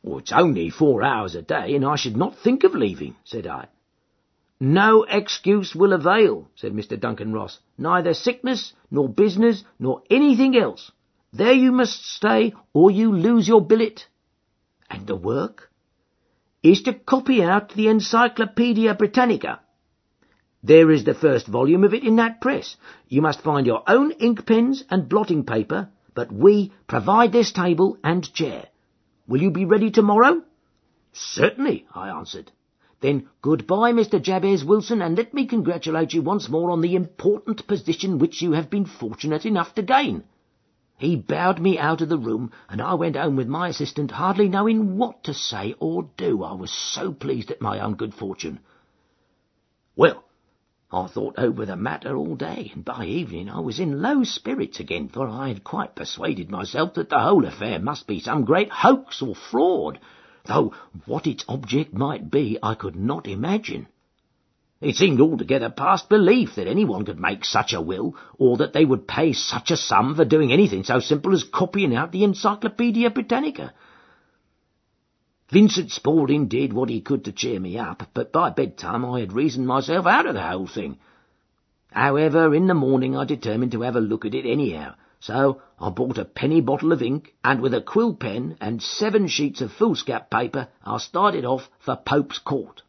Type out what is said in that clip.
"Oh, it's only 4 hours a day, and I should not think of leaving," said I. "No excuse will avail," said Mr. Duncan Ross, "neither sickness, nor business, nor anything else. There you must stay, or you lose your billet." "And the work?" "Is to copy out the Encyclopaedia Britannica. There is the first volume of it in that press. You must find your own ink pens and blotting paper, but we provide this table and chair. Will you be ready tomorrow?" "Certainly," I answered. "Then goodbye, Mr. Jabez Wilson, and let me congratulate you once more on the important position which you have been fortunate enough to gain." He bowed me out of the room, and I went home with my assistant, hardly knowing what to say or do. I was so pleased at my own good fortune. Well, I thought over the matter all day, and by evening I was in low spirits again, for I had quite persuaded myself that the whole affair must be some great hoax or fraud, though what its object might be I could not imagine. It seemed altogether past belief that anyone could make such a will, or that they would pay such a sum for doing anything so simple as copying out the Encyclopaedia Britannica. Vincent Spaulding did what he could to cheer me up, but by bedtime I had reasoned myself out of the whole thing. However, in the morning I determined to have a look at it anyhow, so I bought a penny bottle of ink, and with a quill pen and 7 sheets of foolscap paper I started off for Pope's Court.